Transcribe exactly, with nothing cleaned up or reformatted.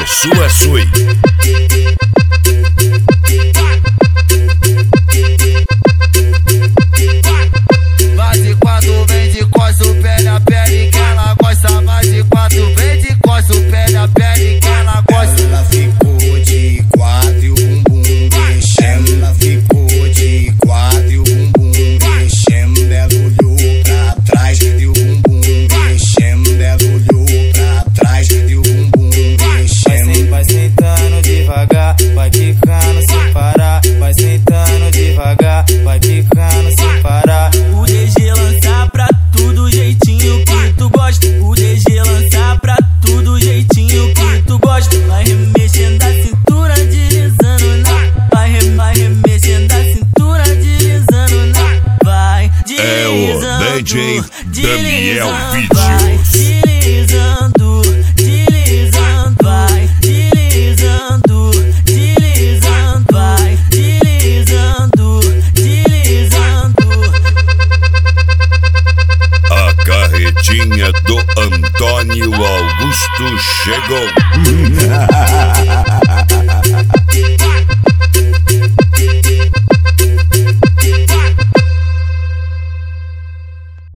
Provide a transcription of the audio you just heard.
sua Sui. Vai de quatro, vem de costa, o pé na pele que ela gosta. Vai de quatro, vem de costa, o pé na pele que ela gosta. Ela ficou de quatro e o bumbum mexendo. Ela ficou de quatro e o bumbum mexendo. Ela olhou pra trás e o bumbum mexendo. Ela olhou pra trás e o bumbum mexendo. Vai sentando devagar, vai quicando sem parar. Vai sentando devagar, vai quicando sem parar. O D G lança pra tudo jeitinho que tu gosta. O D G lança pra tudo jeitinho que tu gosta. Vai remexendo a cintura, deslizando na. Vai, re, vai remexendo a cintura, deslizando na. Vai É o D J Daniel vai Vídeos. deslizando, deslizando, vai deslizando, deslizando, vai deslizando, deslizando. A carretinha do Antônio Augusto chegou.